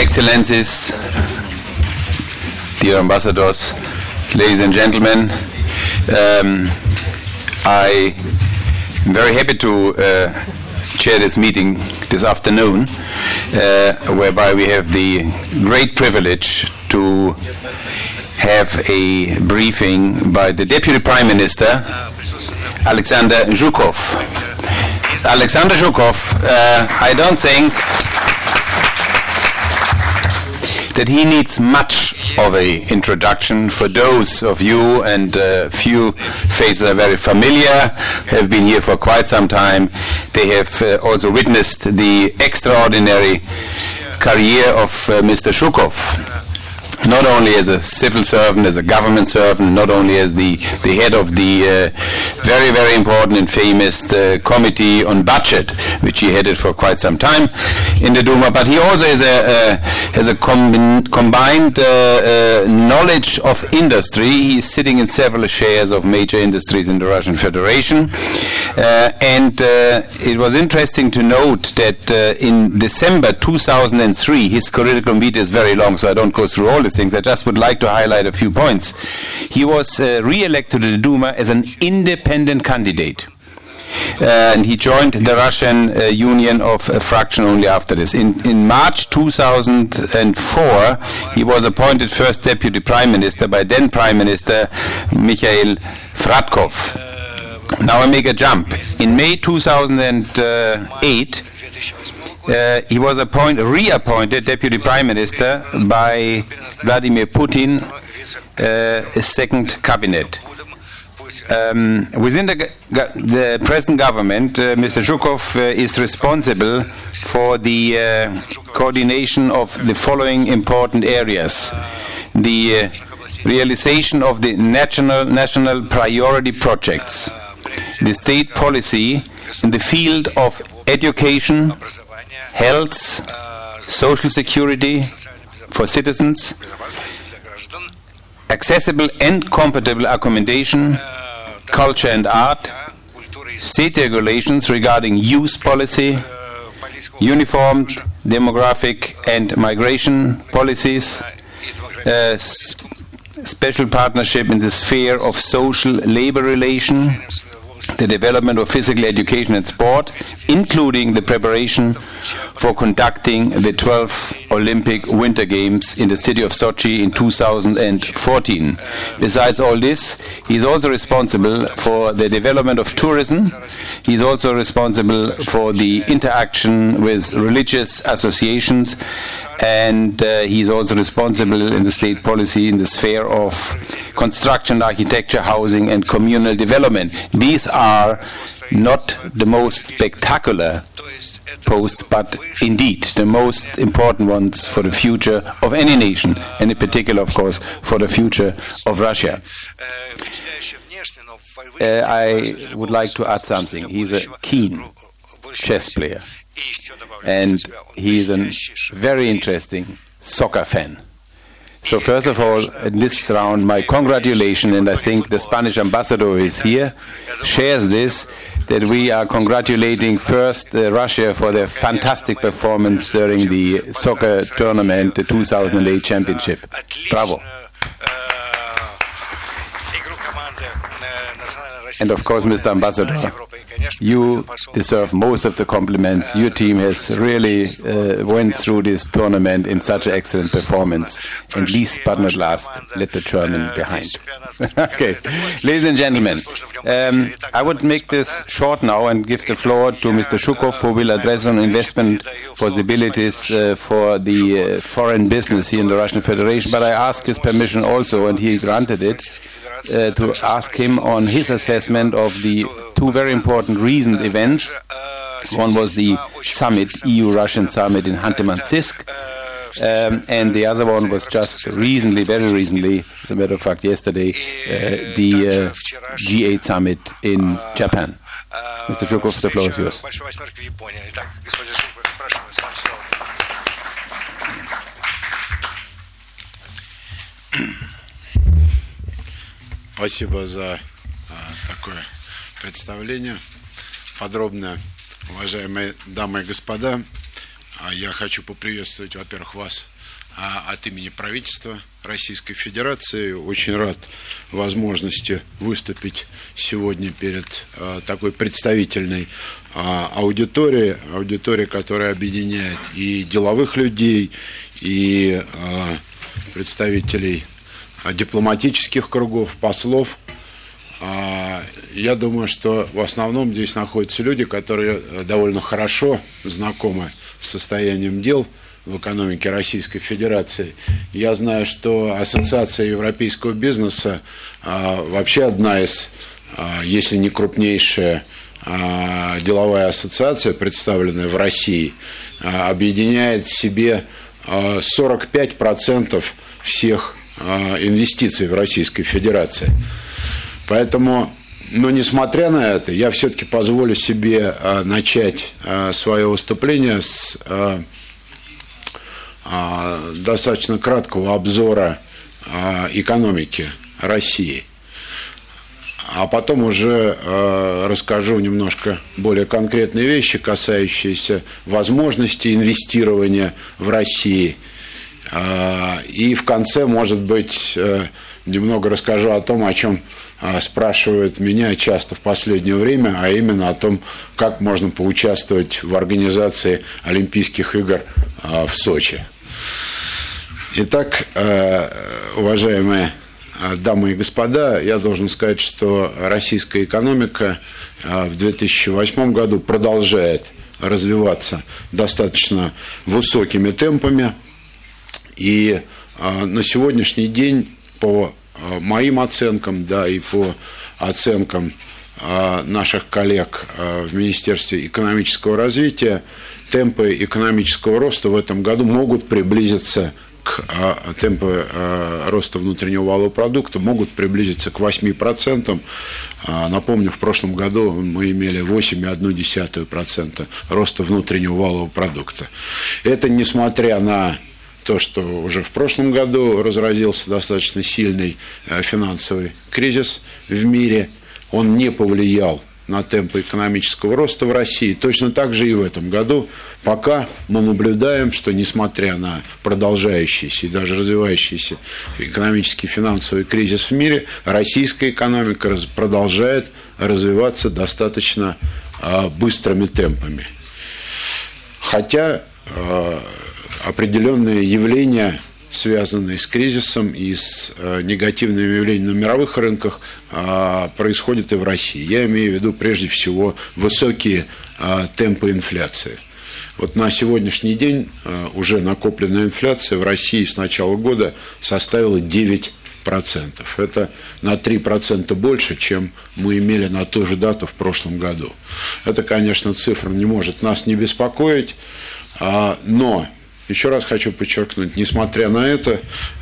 Excellencies, dear ambassadors, ladies and gentlemen, I am very happy to chair this meeting this afternoon, whereby we have the great privilege to have a briefing by the Deputy Prime Minister, Alexander Zhukov. Alexander Zhukov, I don't think that he needs much of an introduction. For those of you, and few faces are very familiar, have been here for quite some time, they have also witnessed the extraordinary career of Mr. Zhukov. Not only as a civil servant, as a government servant, not only as the head of the very, very important and famous committee on budget, which he headed for quite some time in the Duma, but he also has a combined knowledge of industry. He's sitting in several shares of major industries in the Russian Federation. And it was interesting to note that in December 2003, his curriculum vitae is very long, so I don't go through all the things. I just would like to highlight a few points. He was re-elected to the Duma as an independent candidate. And he joined the Russian Union of a fraction only after this. In March 2004, he was appointed first Deputy Prime Minister by then Prime Minister Mikhail Fratkov. Now I make a jump. In May 2008, he was reappointed Deputy Prime Minister by Vladimir Putin, a second cabinet. Within the present government, Mr. Zhukov is responsible for the coordination of the following important areas: the realization of the national priority projects, the state policy in the field of education, health, social security for citizens, accessible and compatible accommodation, culture and art, state regulations regarding youth policy, uniform demographic and migration policies, special partnership in the sphere of social labor relations, the development of physical education and sport, including the preparation for conducting the 12th Olympic Winter Games in the city of Sochi in 2014. Besides all this, he is also responsible for the development of tourism. He is also responsible for the interaction with religious associations, and he is also responsible in the state policy in the sphere of construction, architecture, housing, and communal development. These are not the most spectacular posts, but indeed the most important ones for the future of any nation, and in particular, of course, for the future of Russia. I would like to add something. He's a keen chess player, and he's a very interesting soccer fan. So first of all, in this round, my congratulations, and I think the Spanish ambassador who is here shares this, that we are congratulating first Russia for their fantastic performance during the soccer tournament, the 2008 championship. Bravo. And of course, Mr. Ambassador, you deserve most of the compliments. Your team has really went through this tournament in such an excellent performance. And least but not last, let the German behind. Okay, ladies and gentlemen, I would make this short now and give the floor to Mr. Zhukov, who will address on investment possibilities for the foreign business here in the Russian Federation. But I asked his permission also, and he granted it, to ask him on his assessment of the two very important recent events. One was the summit, EU-Russian summit in Khanty-Mansiysk, and the other one was just recently, very recently, as a matter of fact yesterday, the G8 summit in Japan. Mr. Zhukov, the floor is yours. Спасибо за такое представление подробное. Уважаемые дамы и господа, Я хочу поприветствовать, во-первых, вас от имени правительства Российской Федерации. Очень рад возможности выступить сегодня перед такой представительной аудиторией, которая объединяет и деловых людей, и представителей дипломатических кругов, послов. Я думаю, что в основном здесь находятся люди, которые довольно хорошо знакомы с состоянием дел в экономике Российской Федерации. Я знаю, что Ассоциация европейского бизнеса вообще одна из, если не крупнейшая, деловая ассоциация, представленная в России, объединяет в себе 45% всех инвестиций в Российской Федерации. Поэтому, но несмотря на это, я все-таки позволю себе начать свое выступление с достаточно краткого обзора экономики России. А потом уже расскажу немножко более конкретные вещи, касающиеся возможности инвестирования в России. И в конце, может быть, немного расскажу о том, о чем спрашивают меня часто в последнее время, а именно о том, как можно поучаствовать в организации Олимпийских игр в Сочи. Итак, уважаемые дамы и господа, я должен сказать, что российская экономика в 2008 году продолжает развиваться достаточно высокими темпами. И на сегодняшний день, по моим оценкам, да, и по оценкам наших коллег в Министерстве экономического развития, темпы экономического роста в этом году могут приблизиться темпы роста внутреннего валового продукта могут приблизиться к 8%. Напомню, в прошлом году мы имели 8,1% роста внутреннего валового продукта. Это несмотря на то, что уже в прошлом году разразился достаточно сильный финансовый кризис в мире, он не повлиял на темпы экономического роста в России. Точно так же и в этом году, пока мы наблюдаем, что несмотря на продолжающийся и даже развивающийся экономический финансовый кризис в мире, российская экономика продолжает развиваться достаточно быстрыми темпами. Хотя определенные явления, связанные с кризисом и с негативными явлениями на мировых рынках, происходят и в России. Я имею в виду прежде всего высокие темпы инфляции. Вот на сегодняшний день уже накопленная инфляция в России с начала года составила 9%. Это на 3% больше, чем мы имели на ту же дату в прошлом году. Это, конечно, цифра не может нас не беспокоить, но еще раз хочу подчеркнуть, несмотря на это,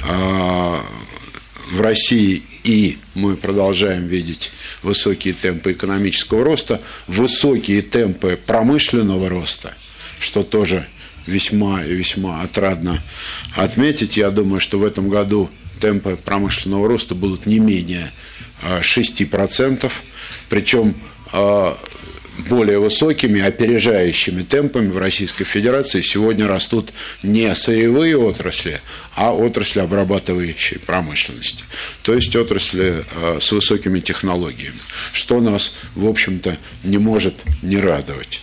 в России и мы продолжаем видеть высокие темпы экономического роста, высокие темпы промышленного роста, что тоже весьма и весьма отрадно отметить. Я думаю, что в этом году темпы промышленного роста будут не менее 6%, причем более высокими, опережающими темпами в Российской Федерации сегодня растут не сырьевые отрасли, а отрасли обрабатывающей промышленности. То есть отрасли с высокими технологиями, что нас, в общем-то, не может не радовать.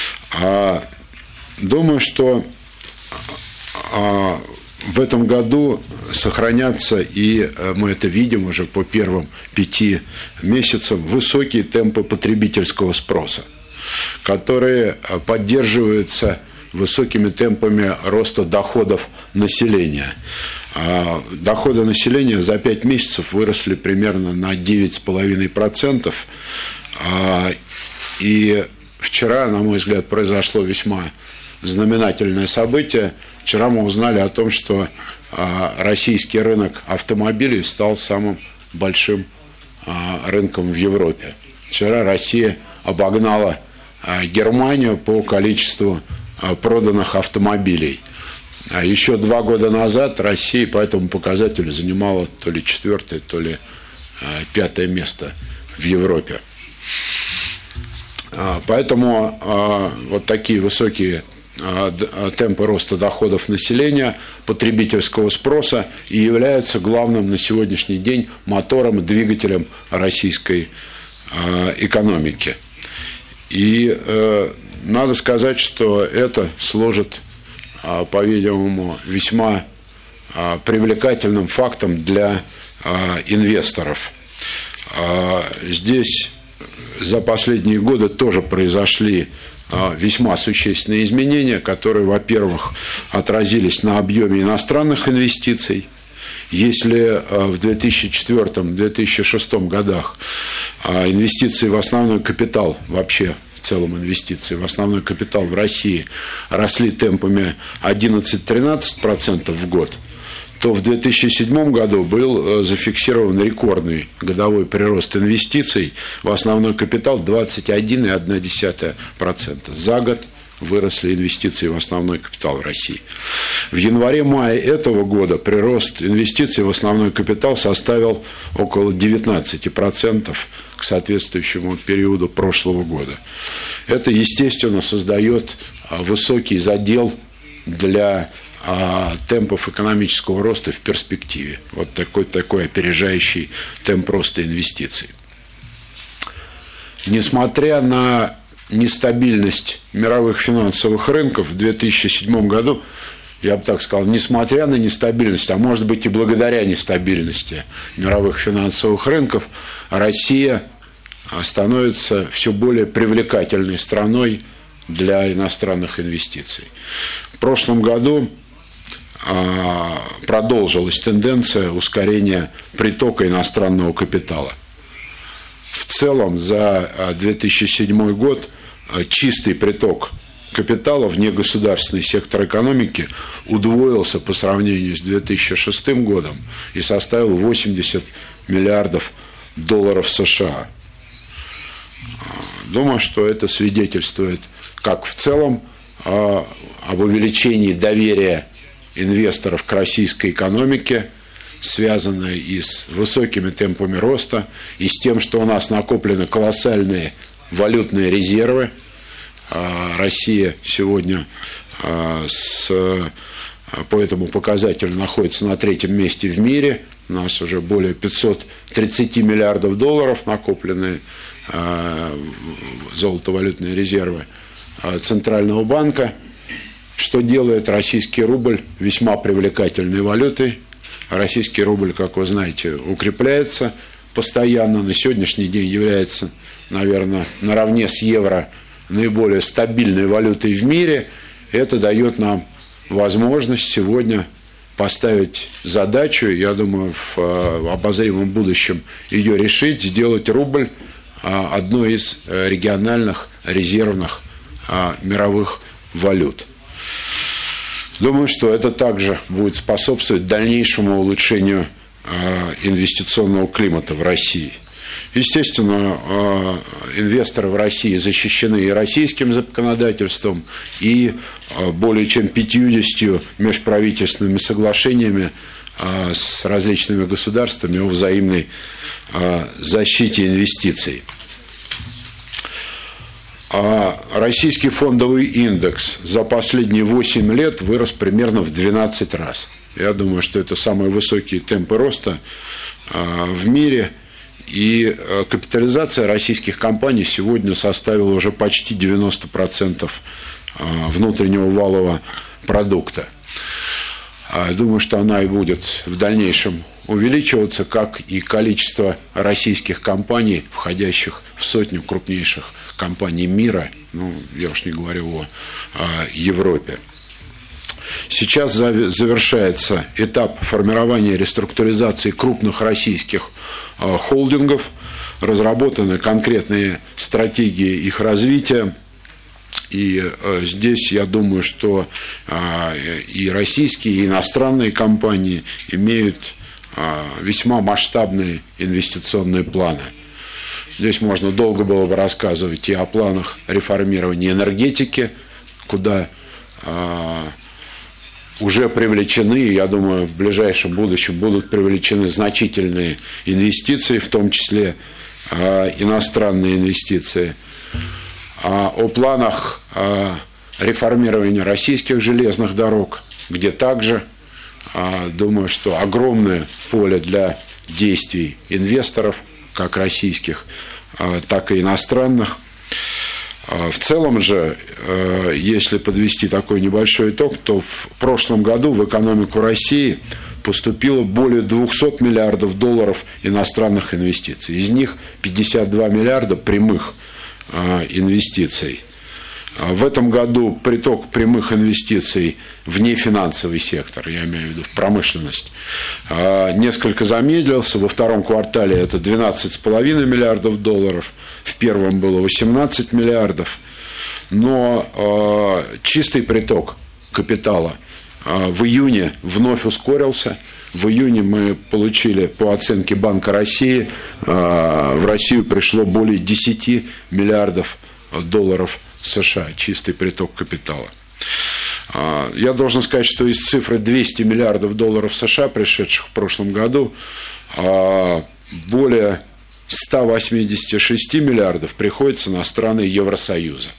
Думаю, что в этом году сохранятся, и мы это видим уже по первым 5 месяцам, высокие темпы потребительского спроса, которые поддерживаются высокими темпами роста доходов населения. Доходы населения за 5 месяцев выросли примерно на 9,5%. И вчера, на мой взгляд, произошло весьма знаменательное событие. Вчера мы узнали о том, что российский рынок автомобилей стал самым большим рынком в Европе. Вчера Россия обогнала Германию по количеству проданных автомобилей. Еще 2 года назад Россия по этому показателю занимала то ли 4-е, то ли 5-е место в Европе. Поэтому вот такие высокие темпы роста доходов населения, потребительского спроса и являются главным на сегодняшний день мотором и двигателем российской экономики. И надо сказать, что это служит, по-видимому, весьма привлекательным фактом для инвесторов. Здесь за последние годы тоже произошли весьма существенные изменения, которые, во-первых, отразились на объеме иностранных инвестиций. Если в 2004-2006 годах инвестиции в основной капитал, вообще в целом инвестиции в основной капитал в России росли темпами 11-13% в год, то в 2007 году был зафиксирован рекордный годовой прирост инвестиций в основной капитал 21,1%. За год выросли инвестиции в основной капитал в России. В январе-мае этого года прирост инвестиций в основной капитал составил около 19% к соответствующему периоду прошлого года. Это, естественно, создает высокий задел для темпов экономического роста в перспективе. Вот такой опережающий темп роста инвестиций. Несмотря на нестабильность мировых финансовых рынков в 2007 году, я бы так сказал, несмотря на нестабильность, а может быть и благодаря нестабильности мировых финансовых рынков, Россия становится все более привлекательной страной для иностранных инвестиций. В прошлом году продолжилась тенденция ускорения притока иностранного капитала. В целом за 2007 год чистый приток капитала в негосударственный сектор экономики удвоился по сравнению с 2006 годом и составил 80 миллиардов долларов США. Думаю, что это свидетельствует как в целом об увеличении доверия инвесторов к российской экономике, связанной и с высокими темпами роста, и с тем, что у нас накоплены колоссальные валютные резервы. Россия сегодня по этому показателю находится на 3-м месте в мире. У нас уже более 530 миллиардов долларов накоплены золотовалютные резервы Центрального банка, что делает российский рубль весьма привлекательной валютой. Российский рубль, как вы знаете, укрепляется постоянно. На сегодняшний день является, наверное, наравне с евро наиболее стабильной валютой в мире. Это дает нам возможность сегодня поставить задачу, я думаю, в обозримом будущем ее решить, сделать рубль одной из региональных резервных мировых валют. Думаю, что это также будет способствовать дальнейшему улучшению инвестиционного климата в России. Естественно, инвесторы в России защищены и российским законодательством, и более чем 50 межправительственными соглашениями с различными государствами о взаимной защите инвестиций. Российский фондовый индекс за последние 8 лет вырос примерно в 12 раз. Я думаю, что это самые высокие темпы роста в мире. И капитализация российских компаний сегодня составила уже почти 90% внутреннего валового продукта. Думаю, что она и будет в дальнейшем увеличиваться, как и количество российских компаний, входящих в сотню крупнейших компаний мира, ну, я уж не говорю о Европе. Сейчас завершается этап формирования и реструктуризации крупных российских холдингов, разработаны конкретные стратегии их развития. И здесь я думаю, что и российские, и иностранные компании имеют весьма масштабные инвестиционные планы. Здесь можно долго было бы рассказывать и о планах реформирования энергетики, куда уже привлечены, я думаю, в ближайшем будущем будут привлечены значительные инвестиции, в том числе иностранные инвестиции. О планах реформирование российских железных дорог, где также, думаю, что огромное поле для действий инвесторов, как российских, так и иностранных. В целом же, если подвести такой небольшой итог, то в прошлом году в экономику России поступило более 200 миллиардов долларов иностранных инвестиций. Из них 52 миллиарда прямых инвестиций. В этом году приток прямых инвестиций в нефинансовый сектор, я имею в виду в промышленность, несколько замедлился. Во втором квартале это 12,5 миллиардов долларов, в первом было 18 миллиардов. Но чистый приток капитала в июне вновь ускорился. В июне мы получили, по оценке Банка России, в Россию пришло более 10 миллиардов долларов США, чистый приток капитала. Я должен сказать, что из цифры 200 миллиардов долларов США, пришедших в прошлом году, более 186 миллиардов приходится на страны Евросоюза.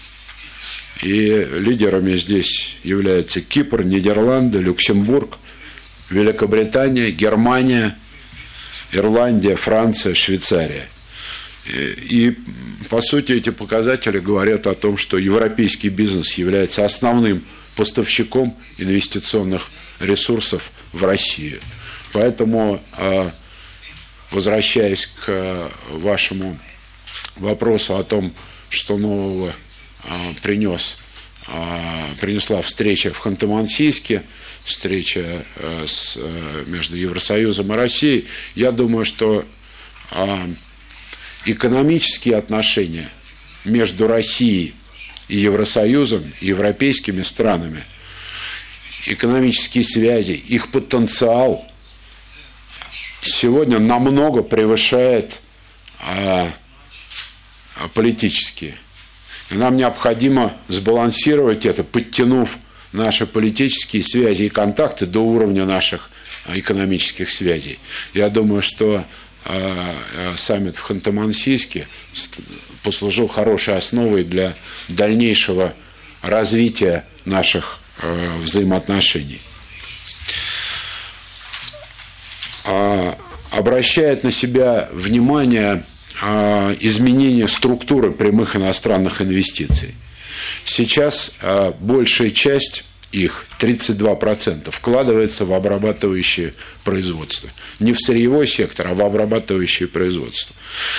И лидерами здесь являются Кипр, Нидерланды, Люксембург, Великобритания, Германия, Ирландия, Франция, Швейцария. И, по сути, эти показатели говорят о том, что европейский бизнес является основным поставщиком инвестиционных ресурсов в Россию. Поэтому, возвращаясь к вашему вопросу о том, что нового принесла встреча в Ханты-Мансийске, встреча между Евросоюзом и Россией, я думаю, что экономические отношения между Россией и Евросоюзом, и европейскими странами, экономические связи, их потенциал сегодня намного превышает политические. И нам необходимо сбалансировать это, подтянув наши политические связи и контакты до уровня наших экономических связей. Я думаю, что саммит в Ханты-Мансийске послужил хорошей основой для дальнейшего развития наших взаимоотношений. Обращает на себя внимание изменение структуры прямых иностранных инвестиций. Сейчас большая часть их, 32%, вкладывается в обрабатывающее производство. Не в сырьевой сектор, а в обрабатывающее производство.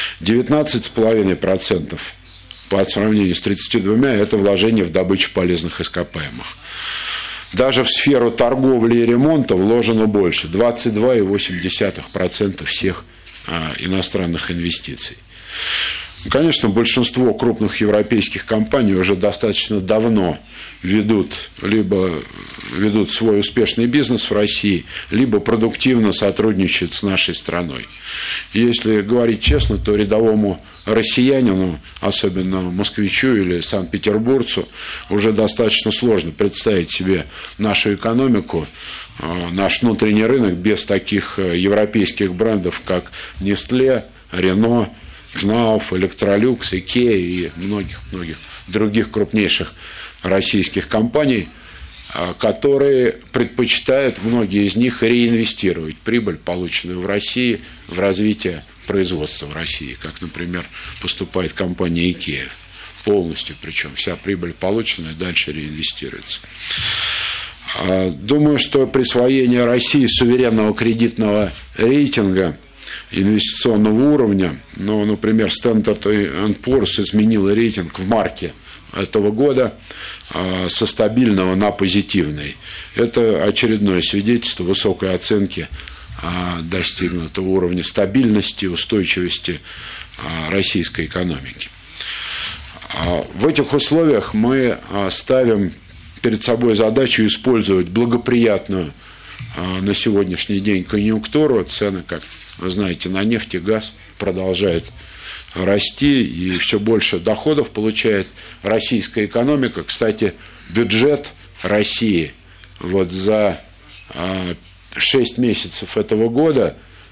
19,5% по сравнению с 32% это вложение в добычу полезных ископаемых. Даже в сферу торговли и ремонта вложено больше, 22,8% всех иностранных инвестиций. Конечно, большинство крупных европейских компаний уже достаточно давно ведут свой успешный бизнес в России, либо продуктивно сотрудничают с нашей страной. Если говорить честно, то рядовому россиянину, особенно москвичу или санкт-петербургцу, уже достаточно сложно представить себе нашу экономику, наш внутренний рынок без таких европейских брендов, как Nestlé, Renault, Knauf, Electrolux, IKEA и многих других крупнейших российских компаний, которые предпочитают, многие из них, реинвестировать прибыль, полученную в России, в развитие производства в России, как, например, поступает компания IKEA. Полностью, причем вся прибыль, полученная, дальше реинвестируется. Думаю, что присвоение России суверенного кредитного рейтинга инвестиционного уровня, например, Standard & Poor's изменила рейтинг в марте этого года со стабильного на позитивный. Это очередное свидетельство высокой оценки достигнутого уровня стабильности, устойчивости российской экономики. В этих условиях мы ставим перед собой задачу использовать благоприятную на сегодняшний день конъюнктуру. Цены, как вы знаете, на нефть и газ продолжают расти, и все больше доходов получает российская экономика. Кстати, бюджет России за 6 месяцев этого года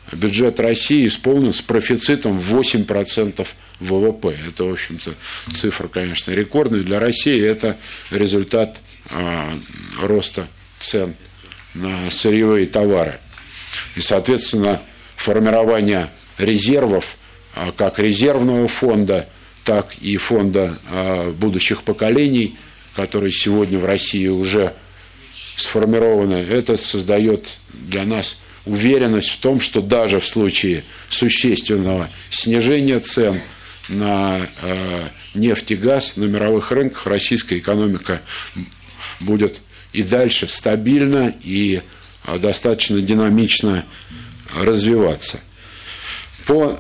бюджет России исполнен с профицитом в 8% ВВП. Это, в общем-то, цифра, конечно, рекордная для России. Это результат роста цен на сырьевые товары. И, соответственно, формирование резервов, как резервного фонда, так и фонда будущих поколений, которые сегодня в России уже сформированы, это создает для нас уверенность в том, что даже в случае существенного снижения цен на нефть и газ на мировых рынках российская экономика будет и дальше стабильно и достаточно динамично развиваться. По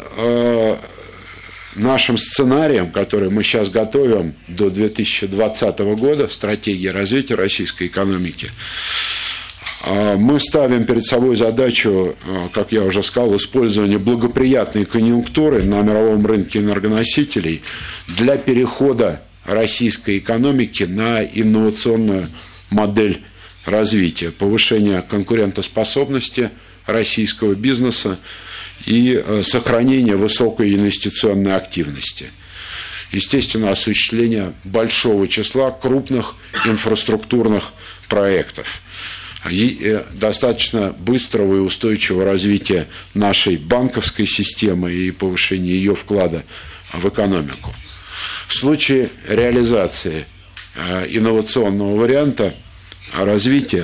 нашим сценариям, которые мы сейчас готовим до 2020 года, стратегия развития российской экономики, мы ставим перед собой задачу, как я уже сказал, использования благоприятной конъюнктуры на мировом рынке энергоносителей для перехода российской экономики на инновационную модель развития, повышения конкурентоспособности российского бизнеса и сохранения высокой инвестиционной активности. Естественно, осуществление большого числа крупных инфраструктурных проектов и достаточно быстрого и устойчивого развития нашей банковской системы и повышения ее вклада в экономику. В случае реализации инновационного варианта развития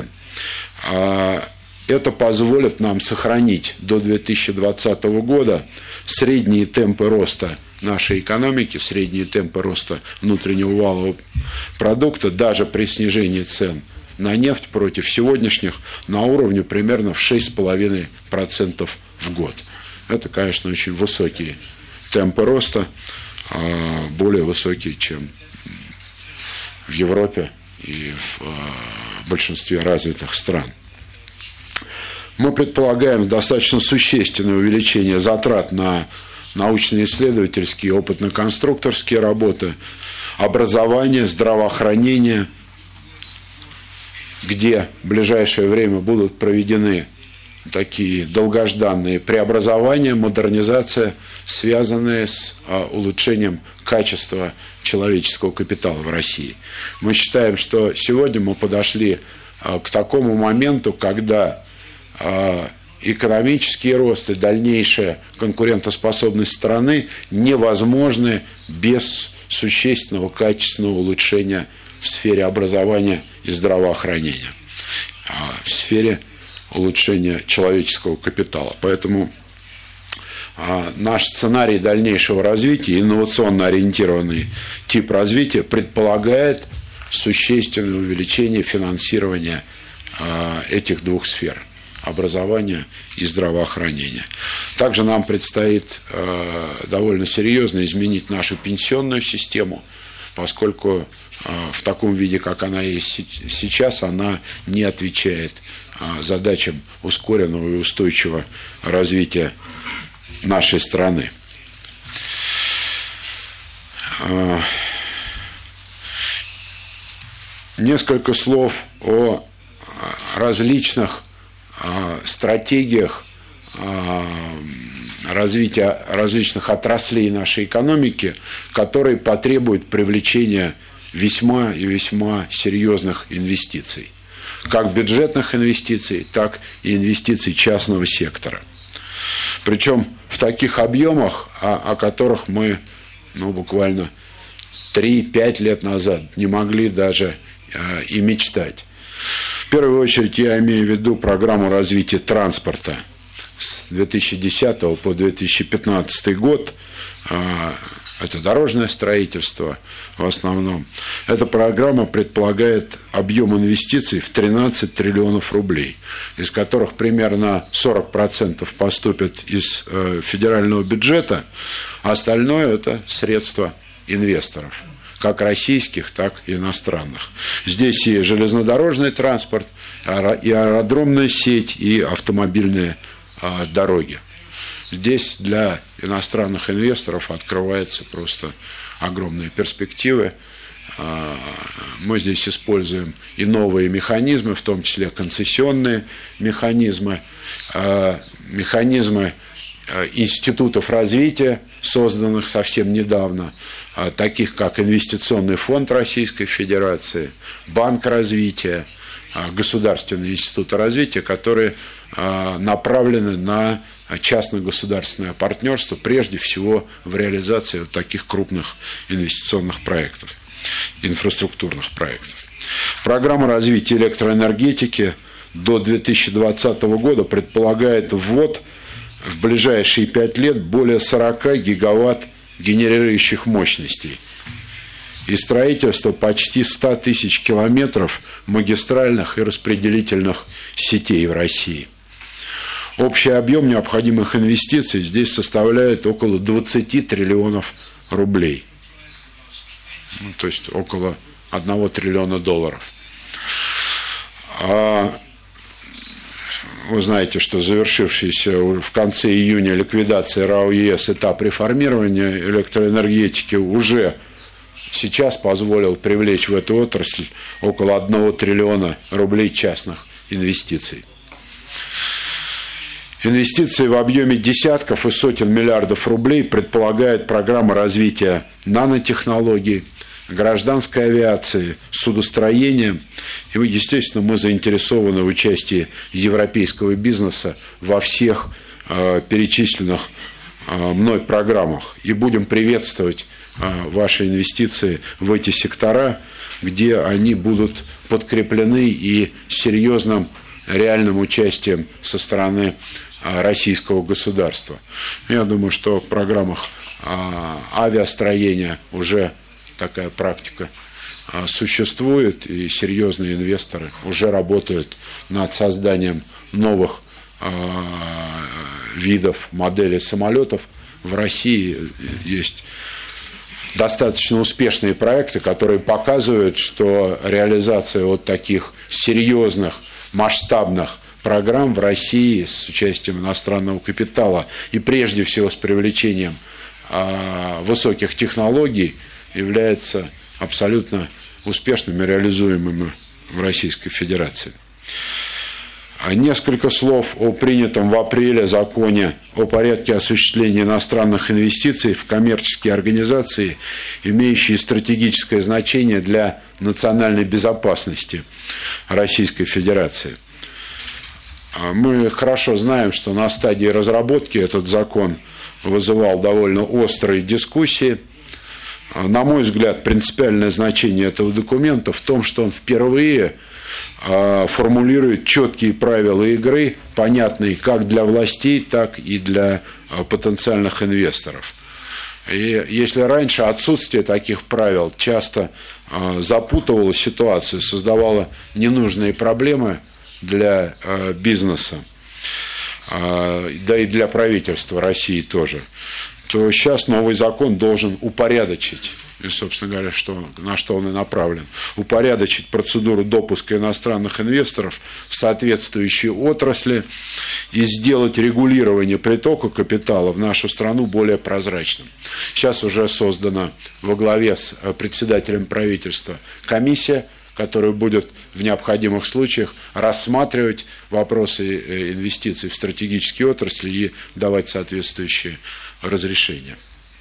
это позволит нам сохранить до 2020 года средние темпы роста нашей экономики, средние темпы роста внутреннего валового продукта, даже при снижении цен на нефть против сегодняшних на уровне примерно в 6,5% в год. Это, конечно, очень высокие темпы роста, более высокие, чем в Европе и в большинстве развитых стран. Мы предполагаем достаточно существенное увеличение затрат на научно-исследовательские, опытно-конструкторские работы, образование, здравоохранение, где в ближайшее время будут проведены такие долгожданные преобразования, модернизация, связанные с улучшением качества человеческого капитала в России. Мы считаем, что сегодня мы подошли к такому моменту, когда экономический рост и дальнейшая конкурентоспособность страны невозможны без существенного качественного улучшения в сфере образования и здравоохранения, в сфере улучшения человеческого капитала. Поэтому наш сценарий дальнейшего развития, инновационно ориентированный тип развития, предполагает существенное увеличение финансирования этих двух сфер – образования и здравоохранения. Также нам предстоит довольно серьезно изменить нашу пенсионную систему, поскольку в таком виде, как она есть сейчас, она не отвечает задачам ускоренного и устойчивого развития нашей страны. Несколько слов о различных стратегиях развития различных отраслей нашей экономики, которые потребуют привлечения весьма и весьма серьезных инвестиций. Как бюджетных инвестиций, так и инвестиций частного сектора. Причем в таких объемах, о которых мы буквально 3-5 лет назад не могли даже и мечтать. В первую очередь я имею в виду программу развития транспорта с 2010 по 2015 год. Это дорожное строительство в основном. Эта программа предполагает объем инвестиций в 13 триллионов рублей, из которых примерно 40% поступят из федерального бюджета, а остальное – это средства инвесторов, как российских, так и иностранных. Здесь и железнодорожный транспорт, и аэродромная сеть, и автомобильные дороги. Здесь для иностранных инвесторов открываются просто огромные перспективы. Мы здесь используем и новые механизмы, в том числе концессионные механизмы. механизмы институтов развития, созданных совсем недавно, таких как Инвестиционный фонд Российской Федерации, Банк развития, Государственный институт развития, которые направлены на частно-государственное партнерство, прежде всего в реализации вот таких крупных инвестиционных проектов, инфраструктурных проектов. Программа развития электроэнергетики до 2020 года предполагает ввод в ближайшие 5 лет более 40 гигаватт генерирующих мощностей и строительство почти 100 тысяч километров магистральных и распределительных сетей в России. Общий объем необходимых инвестиций здесь составляет около 20 триллионов рублей, то есть около 1 триллиона долларов. Вы знаете, что завершившийся в конце июня ликвидация РАО ЕС этап реформирования электроэнергетики уже сейчас позволил привлечь в эту отрасль около 1 триллиона рублей частных инвестиций. Инвестиции в объеме десятков и сотен миллиардов рублей предполагает программа развития нанотехнологий, гражданской авиации, судостроения. И, естественно, мы заинтересованы в участии европейского бизнеса во всех перечисленных мной программах. И будем приветствовать ваши инвестиции в эти сектора, где они будут подкреплены и серьезным реальным участием со стороны российского государства. Я думаю, что в программах авиастроения уже такая практика существует, и серьезные инвесторы уже работают над созданием новых видов, моделей самолетов. В России есть достаточно успешные проекты, которые показывают, что реализация вот таких серьезных, масштабных программ в России с участием иностранного капитала и прежде всего с привлечением высоких технологий является абсолютно успешными, реализуемыми в Российской Федерации. Несколько слов о принятом в апреле законе о порядке осуществления иностранных инвестиций в коммерческие организации, имеющие стратегическое значение для национальной безопасности Российской Федерации. Мы хорошо знаем, что на стадии разработки этот закон вызывал довольно острые дискуссии. На мой взгляд, принципиальное значение этого документа в том, что он впервые формулирует четкие правила игры, понятные как для властей, так и для потенциальных инвесторов. И если раньше отсутствие таких правил часто запутывало ситуацию, создавало ненужные проблемы для бизнеса, да и для правительства России тоже, то сейчас новый закон должен упорядочить, и, собственно говоря, на что он и направлен, упорядочить процедуру допуска иностранных инвесторов в соответствующие отрасли и сделать регулирование притока капитала в нашу страну более прозрачным. Сейчас уже создана во главе с председателем правительства комиссия, которая будет в необходимых случаях рассматривать вопросы инвестиций в стратегические отрасли и давать соответствующие разрешения.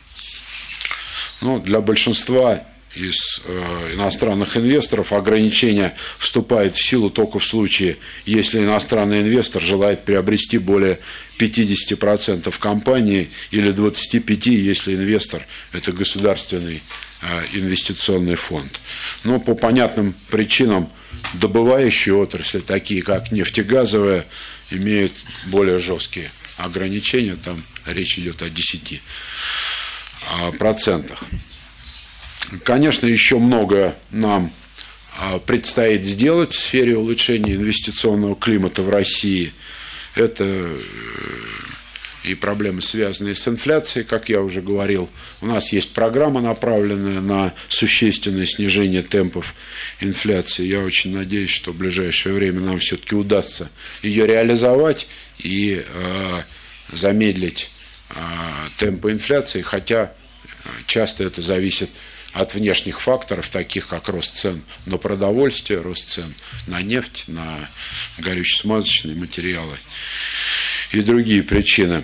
Для большинства из иностранных инвесторов ограничение вступает в силу только в случае, если иностранный инвестор желает приобрести более 50% компании или 25%, если инвестор – это государственный инвестиционный фонд. Но по понятным причинам добывающие отрасли, такие как нефтегазовая, имеют более жесткие ограничения, там речь идет о 10%. Конечно, еще многое нам предстоит сделать в сфере улучшения инвестиционного климата в России. Это и проблемы, связанные с инфляцией, как я уже говорил. У нас есть программа, направленная на существенное снижение темпов инфляции. Я очень надеюсь, что в ближайшее время нам все-таки удастся ее реализовать и замедлить темпы инфляции, хотя часто это зависит от внешних факторов, таких как рост цен на продовольствие, рост цен на нефть, на горюче-смазочные материалы и другие причины.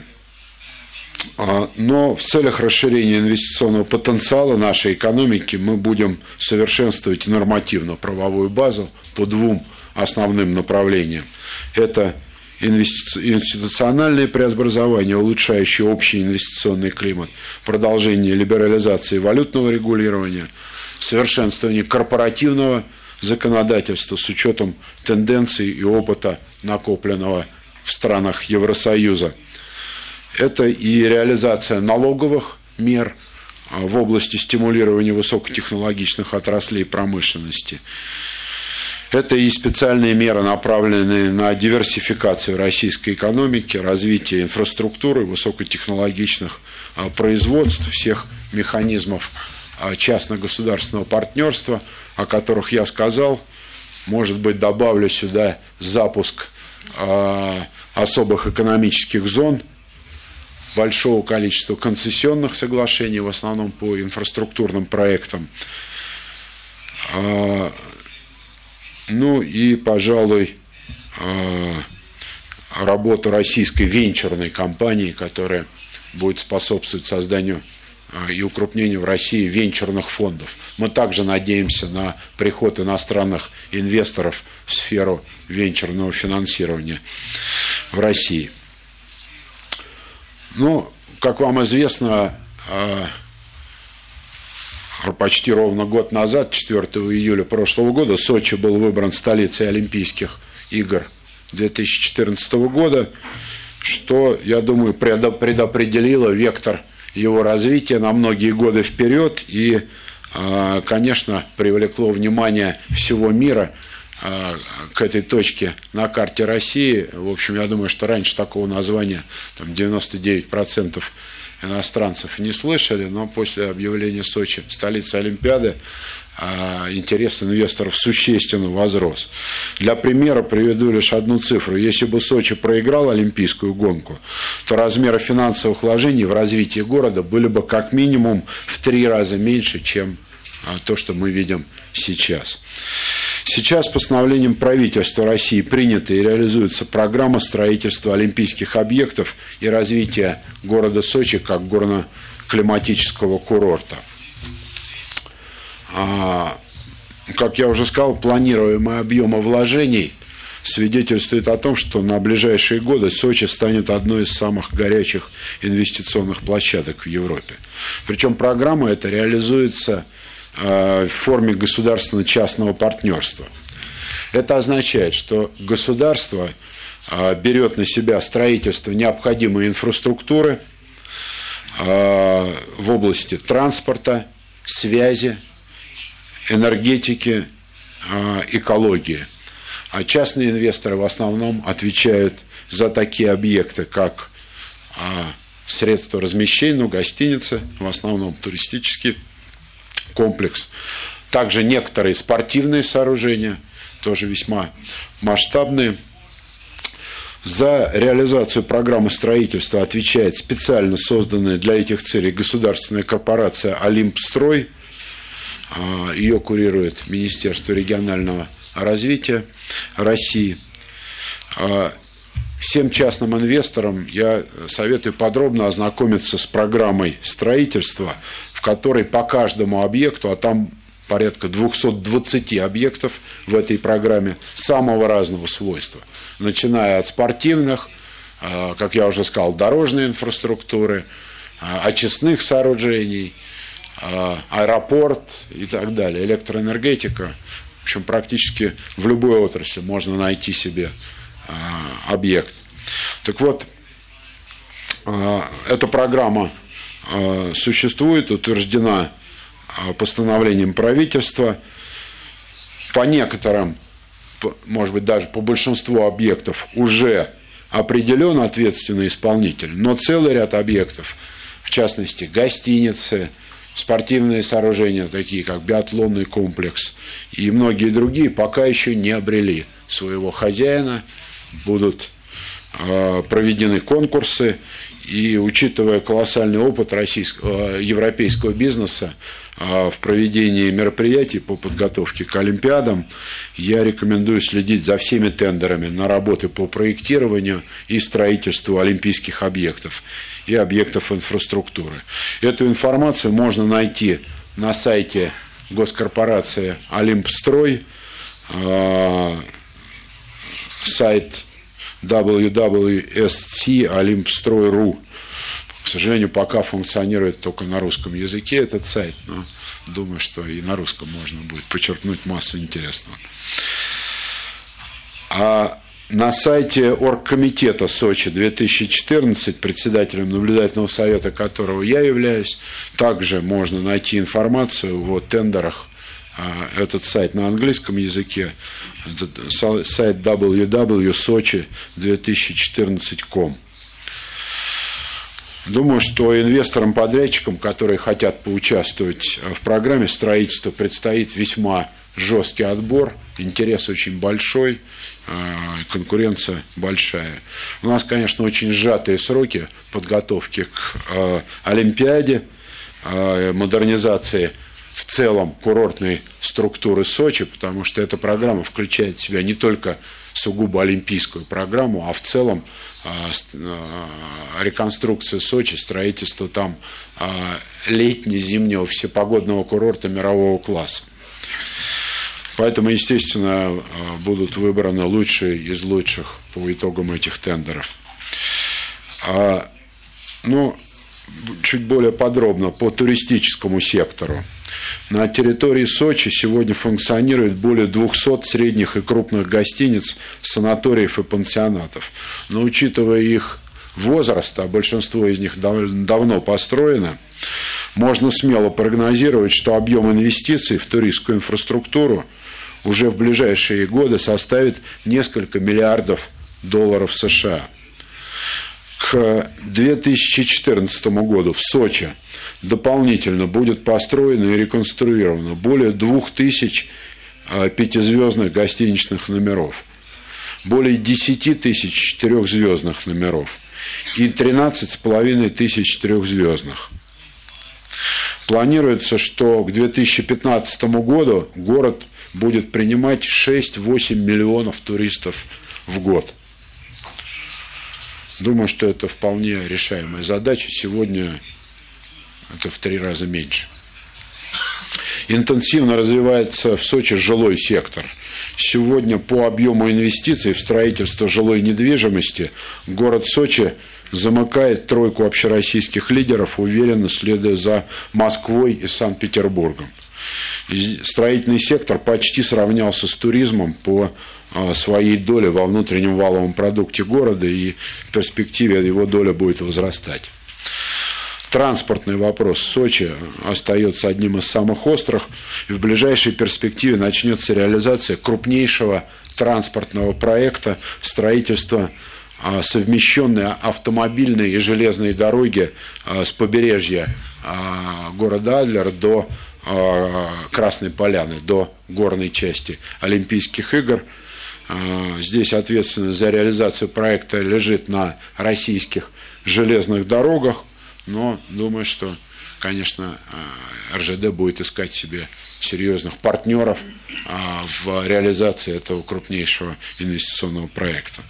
Но в целях расширения инвестиционного потенциала нашей экономики мы будем совершенствовать нормативно-правовую базу по двум основным направлениям. Это институциональные преобразования, улучшающие общий инвестиционный климат, продолжение либерализации валютного регулирования, совершенствование корпоративного законодательства с учетом тенденций и опыта, накопленного в странах Евросоюза. Это и реализация налоговых мер в области стимулирования высокотехнологичных отраслей промышленности. Это и специальные меры, направленные на диверсификацию российской экономики, развитие инфраструктуры, высокотехнологичных производств, всех механизмов частно-государственного партнерства, о которых я сказал. Может быть, добавлю сюда запуск особых экономических зон, большого количества концессионных соглашений, в основном по инфраструктурным проектам. Ну и, пожалуй, работу российской венчурной компании, которая будет способствовать созданию и укрупнению в России венчурных фондов. Мы также надеемся на приход иностранных инвесторов в сферу венчурного финансирования в России. Ну, как вам известно, почти ровно год назад, 4 июля прошлого года, Сочи был выбран столицей Олимпийских игр 2014 года, что, я думаю, предопределило вектор его развития на многие годы вперед и, конечно, привлекло внимание всего мира к этой точке на карте России. В общем, я думаю, что раньше такого названия там 99% иностранцев не слышали, но после объявления Сочи столицей Олимпиады интерес инвесторов существенно возрос. Для примера приведу лишь одну цифру. Если бы Сочи проиграл олимпийскую гонку, то размеры финансовых вложений в развитие города были бы как минимум в 3 раза меньше, чем то, что мы видим сейчас. Сейчас постановлением правительства России принята и реализуется программа строительства олимпийских объектов и развития города Сочи как горно-климатического курорта. Как я уже сказал, планируемые объемы вложений свидетельствуют о том, что на ближайшие годы Сочи станет одной из самых горячих инвестиционных площадок в Европе. Причем программа эта реализуется в форме государственно-частного партнерства. Это означает, что государство берет на себя строительство необходимой инфраструктуры в области транспорта, связи, энергетики, экологии. А частные инвесторы в основном отвечают за такие объекты, как средства размещения, ну, гостиницы, в основном туристический комплекс. Также некоторые спортивные сооружения, тоже весьма масштабные. За реализацию программы строительства отвечает специально созданная для этих целей государственная корпорация «Олимпстрой». Ее курирует Министерство регионального развития России. Всем частным инвесторам я советую подробно ознакомиться с программой строительства, в которой по каждому объекту, а там порядка 220 объектов в этой программе самого разного свойства, начиная от спортивных, как я уже сказал, дорожной инфраструктуры, очистных сооружений, аэропорт и так далее, электроэнергетика. В общем, практически в любой отрасли можно найти себе объект. Так вот, эта программа существует, утверждена постановлением правительства. По некоторым, может быть, даже по большинству объектов уже определен ответственный исполнитель, но целый ряд объектов, в частности, гостиницы, спортивные сооружения, такие как биатлонный комплекс и многие другие, пока еще не обрели своего хозяина. Будут проведены конкурсы, И учитывая колоссальный опыт европейского бизнеса в проведении мероприятий по подготовке к Олимпиадам, я рекомендую следить за всеми тендерами на работы по проектированию и строительству олимпийских объектов и объектов инфраструктуры. Эту информацию можно найти на сайте госкорпорации «Олимпстрой», сайт www.olympstroy.ru. К сожалению, пока функционирует только на русском языке этот сайт, но думаю, что и на русском можно будет подчеркнуть массу интересного. А на сайте Оргкомитета Сочи 2014, председателем наблюдательного совета которого я являюсь, также можно найти информацию о тендерах. Этот сайт на английском языке, сайт www.sochi2014.com. Думаю, что инвесторам-подрядчикам, которые хотят поучаствовать в программе строительства, предстоит весьма жесткий отбор, интерес очень большой, конкуренция большая. У нас, конечно, очень сжатые сроки подготовки к Олимпиаде, модернизации в целом курортной структуры Сочи, потому что эта программа включает в себя не только сугубо олимпийскую программу, а в целом реконструкцию Сочи, строительство там летне-зимнего всепогодного курорта мирового класса. Поэтому, естественно, будут выбраны лучшие из лучших по итогам этих тендеров. Чуть более подробно по туристическому сектору. На территории Сочи сегодня функционирует более 200 средних и крупных гостиниц, санаториев и пансионатов. Но учитывая их возраст, а большинство из них давно построено, можно смело прогнозировать, что объем инвестиций в туристскую инфраструктуру уже в ближайшие годы составит несколько миллиардов долларов США. К 2014 году в Сочи дополнительно будет построено и реконструировано более 2000 пятизвездных гостиничных номеров, более 10 тысяч четырехзвездных номеров и 13,5 тысяч трехзвездных. Планируется, что к 2015 году город будет принимать 6-8 миллионов туристов в год. Думаю, что это вполне решаемая задача. Сегодня это в 3 раза меньше. Интенсивно развивается в Сочи жилой сектор. Сегодня по объему инвестиций в строительство жилой недвижимости город Сочи замыкает тройку общероссийских лидеров, уверенно следуя за Москвой и Санкт-Петербургом. Строительный сектор почти сравнялся с туризмом по своей доле во внутреннем валовом продукте города, и в перспективе его доля будет возрастать. Транспортный вопрос в Сочи остается одним из самых острых, и в ближайшей перспективе начнется реализация крупнейшего транспортного проекта строительства совмещенной автомобильной и железной дороги с побережья города Адлер до Красной Поляны, до горной части Олимпийских игр. Здесь ответственность за реализацию проекта лежит на российских железных дорогах, но думаю, что, конечно, РЖД будет искать себе серьезных партнеров в реализации этого крупнейшего инвестиционного проекта.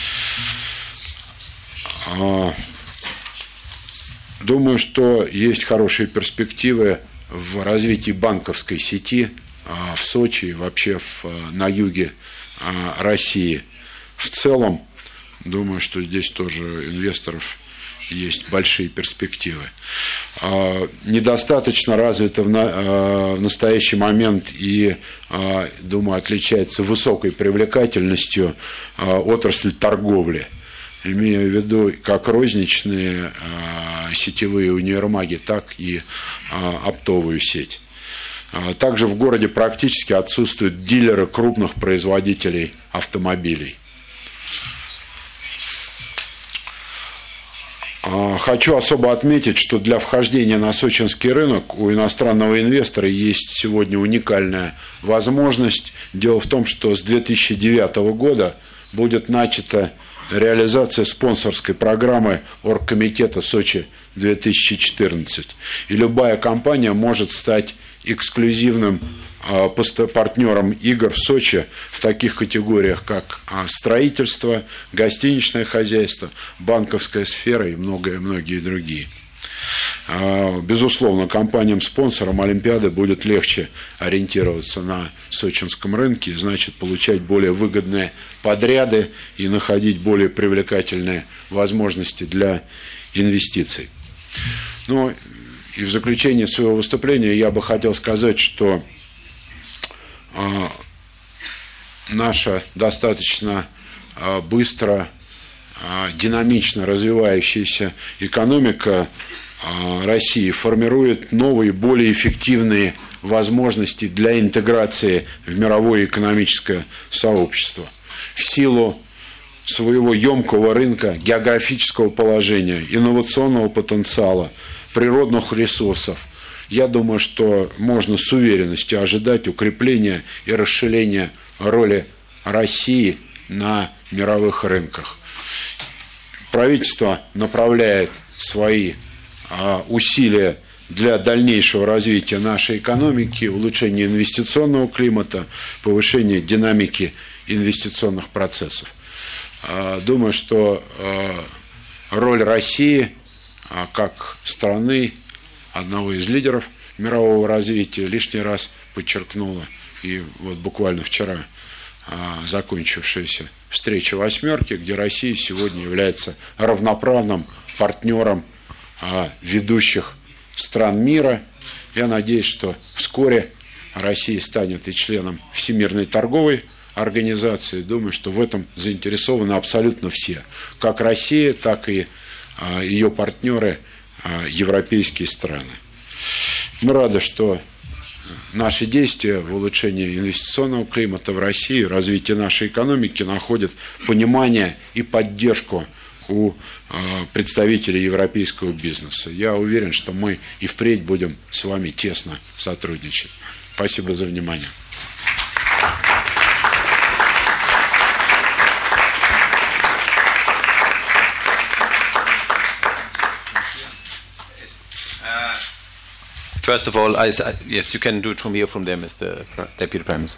Думаю, что есть хорошие перспективы в развитии банковской сети в Сочи и вообще на юге России. В целом, думаю, что здесь тоже инвесторов есть большие перспективы. Недостаточно развита в настоящий момент и, думаю, отличается высокой привлекательностью отрасль торговли, имея в виду как розничные сетевые универмаги, так и оптовую сеть. Также в городе практически отсутствуют дилеры крупных производителей автомобилей. Хочу особо отметить, что для вхождения на сочинский рынок у иностранного инвестора есть сегодня уникальная возможность. Дело в том, что с 2009 года будет начато реализация спонсорской программы Оргкомитета Сочи-2014. И любая компания может стать эксклюзивным партнером игр в Сочи в таких категориях, как строительство, гостиничное хозяйство, банковская сфера и многие другие. Безусловно, компаниям-спонсорам Олимпиады будет легче ориентироваться на сочинском рынке, значит, получать более выгодные подряды и находить более привлекательные возможности для инвестиций. Ну, и в заключение своего выступления я бы хотел сказать, что наша достаточно быстро, динамично развивающаяся экономика России формирует новые, более эффективные возможности для интеграции в мировое экономическое сообщество. В силу своего емкого рынка, географического положения, инновационного потенциала, природных ресурсов, я думаю, что можно с уверенностью ожидать укрепления и расширения роли России на мировых рынках. Правительство направляет свои усилия для дальнейшего развития нашей экономики, улучшения инвестиционного климата, повышения динамики инвестиционных процессов. Думаю, что роль России как страны, одного из лидеров мирового развития, лишний раз подчеркнула и вот буквально вчера закончившаяся встреча «восьмерки», где Россия сегодня является равноправным партнером ведущих стран мира. Я надеюсь, что вскоре Россия станет и членом Всемирной торговой организации. Думаю, что в этом заинтересованы абсолютно все. Как Россия, так и ее партнеры, европейские страны. Мы рады, что наши действия в улучшении инвестиционного климата в России, развитии нашей экономики находят понимание и поддержку у представителей европейского бизнеса. Я уверен, что мы и впредь будем с вами тесно сотрудничать. Спасибо за внимание. First of all, yes, you can do it from here, from there, Mr. Deputy Prime Minister.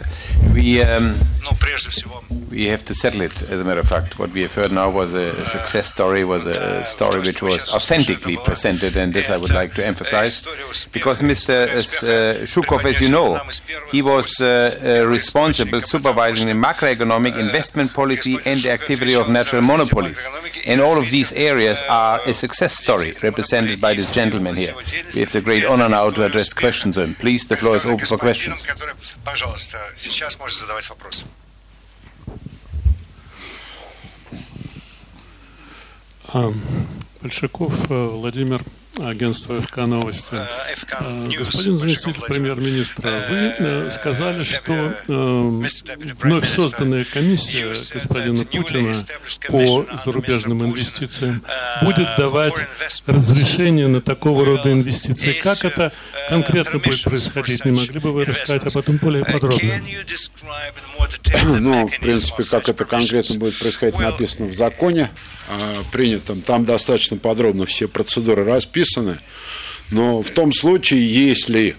We have to settle it, as a matter of fact. What we have heard now was a success story, was a story which was authentically presented, and this I would like to emphasize. Because Mr. Shukov, as you know, he was responsible supervising the macroeconomic investment policy and the activity of natural monopolies. And all of these areas are a success story represented by this gentleman here. We have the great honor now to address questions to him. Please, the floor is open for questions. Большаков Владимир, агентство ФК «Новости». Господин заместитель премьер-министра, вы сказали, что вновь созданная комиссия господина Путина по зарубежным инвестициям будет давать разрешение на такого рода инвестиции. Как это конкретно будет происходить? Не могли бы вы рассказать об этом более подробно? Ну, в принципе, как это конкретно будет происходить, написано в законе принятом. Там достаточно подробно все процедуры расписаны. Но в том случае, если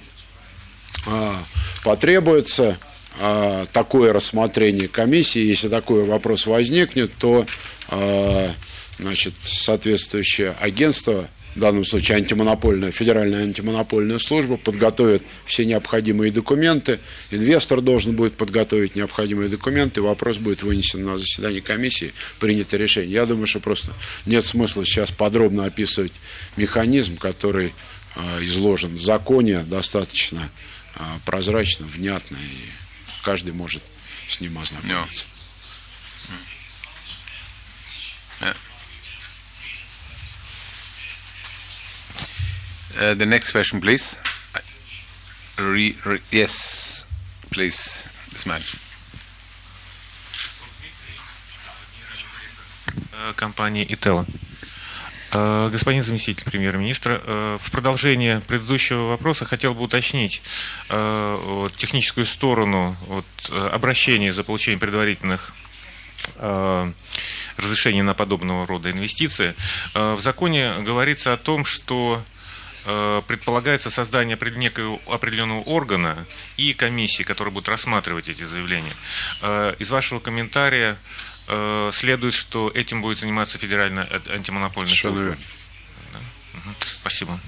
потребуется такое рассмотрение комиссии, если такой вопрос возникнет, то значит, соответствующее агентство, в данном случае антимонопольная, Федеральная антимонопольная служба, подготовит все необходимые документы, инвестор должен будет подготовить необходимые документы, вопрос будет вынесен на заседание комиссии, принято решение. Я думаю, что просто нет смысла сейчас подробно описывать механизм, который изложен в законе, достаточно прозрачно, внятно, и каждый может с ним ознакомиться. The next question, please. Yes, please, this man. Компания Intel. Господин заместитель премьер-министра, в продолжение предыдущего вопроса хотел бы уточнить техническую сторону обращения за получением предварительных разрешение на подобного рода инвестиции. В законе говорится о том, что предполагается создание некого определенного органа и комиссии, которые будут рассматривать эти заявления. Из вашего комментария следует, что этим будет заниматься Федеральная антимонопольная служба. Да? Угу. Спасибо.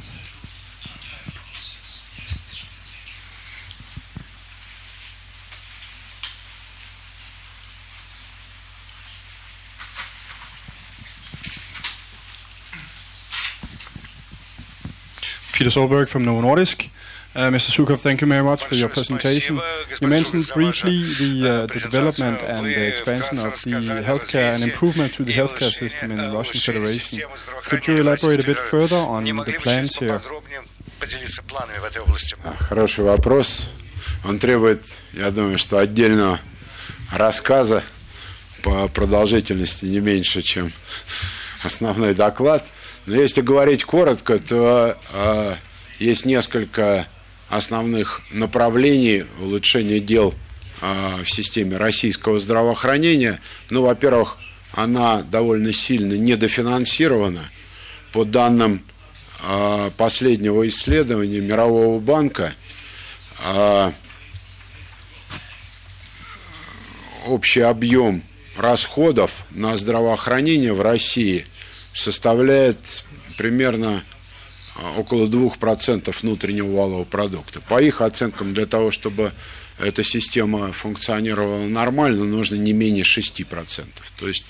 Peter Solberg from Novo Nordisk. Mr. Zukov, thank you very much for your presentation. You mentioned briefly the development and the expansion of the healthcare and improvement to the healthcare system in the Russian Federation. Could you elaborate a bit further on the plans here? Хороший вопрос. Он требует, я думаю, что отдельного рассказа по продолжительности не меньше, чем основной доклад. Но если говорить коротко, то есть несколько основных направлений улучшения дел в системе российского здравоохранения. Ну, во-первых, она довольно сильно недофинансирована. По данным последнего исследования Мирового банка, общий объем расходов на здравоохранение в России составляет примерно около 2% внутреннего валового продукта. По их оценкам, для того, чтобы эта система функционировала нормально, нужно не менее 6%. То есть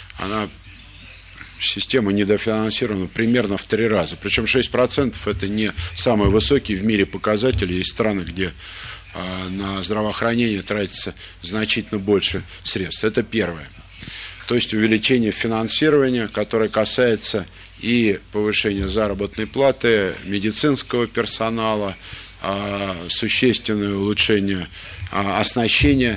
система недофинансирована примерно в 3 раза. Причем 6% это не самый высокий в мире показатель. Есть страны, где на здравоохранение тратится значительно больше средств. Это первое. То есть увеличение финансирования, которое касается и повышения заработной платы медицинского персонала, существенное улучшение оснащения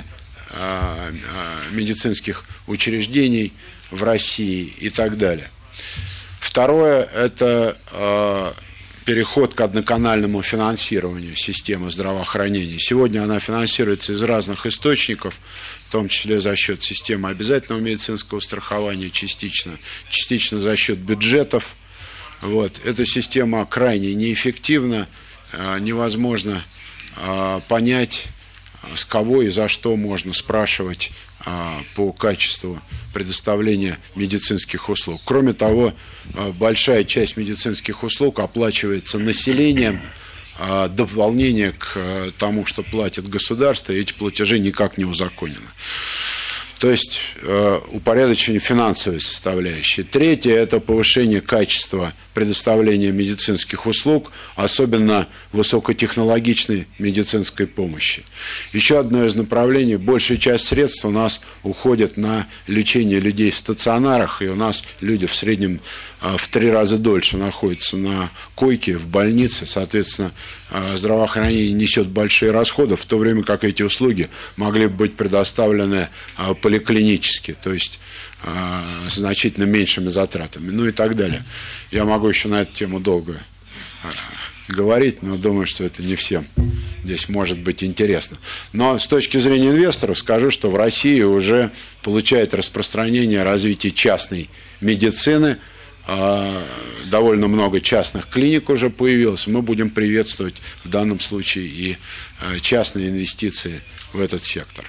медицинских учреждений в России и так далее. Второе – это переход к одноканальному финансированию системы здравоохранения. Сегодня она финансируется из разных источников, в том числе за счет системы обязательного медицинского страхования, частично за счет бюджетов. Вот. Эта система крайне неэффективна, невозможно понять, с кого и за что можно спрашивать по качеству предоставления медицинских услуг. Кроме того, большая часть медицинских услуг оплачивается населением, дополнение к тому, что платит государство, и эти платежи никак не узаконены. То есть упорядочение финансовой составляющей. Третье – это повышение качества предоставления медицинских услуг, особенно высокотехнологичной медицинской помощи. Еще одно из направлений – большая часть средств у нас уходит на лечение людей в стационарах, и у нас люди в среднем в 3 раза дольше находятся на койке в больнице, соответственно, здравоохранение несет большие расходы, в то время как эти услуги могли бы быть предоставлены поликлинически, то есть значительно меньшими затратами, ну и так далее. Я могу еще на эту тему долго говорить, но думаю, что это не всем здесь может быть интересно. Но с точки зрения инвесторов скажу, что в России уже получает распространение развитие частной медицины, довольно много частных клиник уже появилось. Мы будем приветствовать в данном случае и частные инвестиции в этот сектор.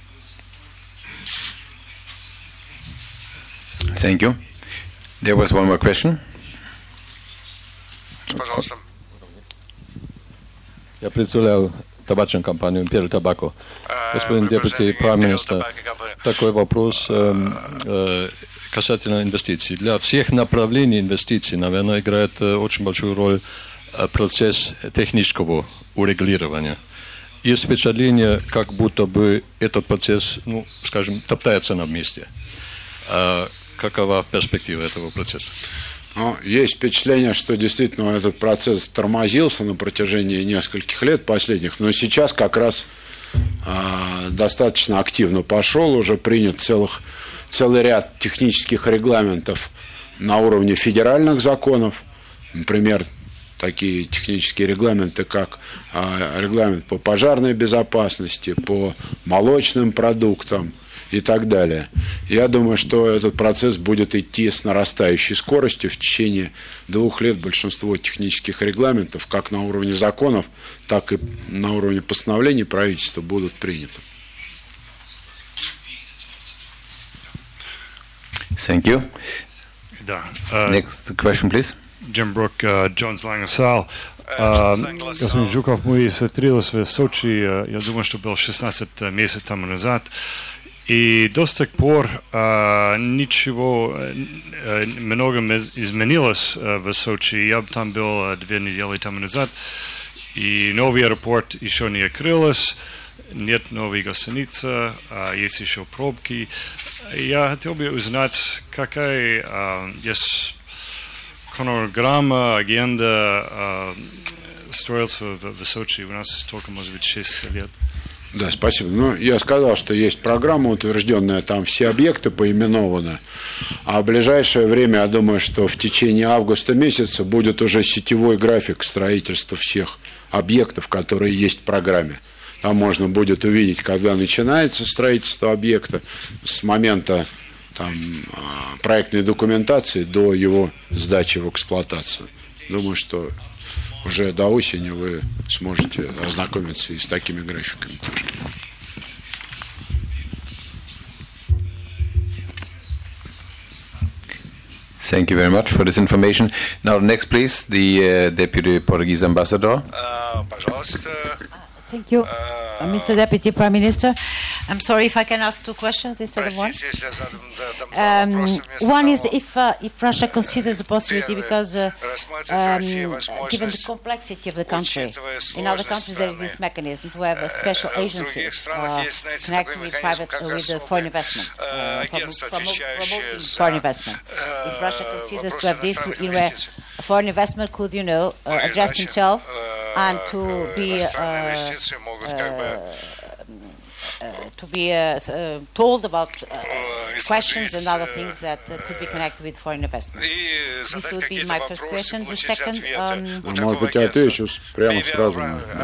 Thank you. There was one more question. Пожалуйста. Я представляю табачную компанию Imperial Tobacco. Господин Deputy Prime Minister, такой вопрос касательно инвестиций. Для всех направлений инвестиций, наверное, играет очень большую роль процесс технического урегулирования. Есть впечатление, как будто бы этот процесс, ну, скажем, топтается на месте. Какова перспектива этого процесса? Ну, есть впечатление, что действительно этот процесс тормозился на протяжении нескольких лет последних, но сейчас как раз достаточно активно пошел, уже принят целый ряд технических регламентов на уровне федеральных законов, например, такие технические регламенты, как регламент по пожарной безопасности, по молочным продуктам и так далее. Я думаю, что этот процесс будет идти с нарастающей скоростью. В течение 2 лет большинство технических регламентов, как на уровне законов, так и на уровне постановлений правительства, будут приняты. Thank you. Да. Next question, please. Jim Brook, Jones Lang LaSalle. Господин Жуков, мы встретились в Сочи, я думаю, что был 16 месяцев тому назад, и до сих пор ничего, много изменилось в Сочи. Я там был 2 недели тому назад, и новый аэропорт еще не открылся, нет новой гостиницы, есть еще пробки. Я хотел бы узнать, какая есть хронограмма, агенда строился в Сочи. У нас только, может быть, 6 лет. Да, спасибо. Ну, я сказал, что есть программа утвержденная, там все объекты поименованы. А в ближайшее время, я думаю, что в течение августа месяца будет уже сетевой график строительства всех объектов, которые есть в программе. Там можно будет увидеть, когда начинается строительство объекта, с момента проектной документации до его сдачи в эксплуатацию. Думаю, что уже до осени вы сможете ознакомиться и с такими графиками тоже. Thank you very much for this information. Now, next, please, the Deputy Portuguese Ambassador. Пожалуйста. Thank you, Mr. Deputy Prime Minister. I'm sorry if I can ask 2 questions instead of one. One is if Russia considers the possibility, because given the complexity of the country, in other countries there is this mechanism to have a special agencies connected with with foreign investment, promoting foreign investment. If Russia considers to have this, where foreign investment could, address himself and to be told about questions and other things that could be connected with foreign investment. This would be my first question. The second... Может быть, я отвечу прямо сразу.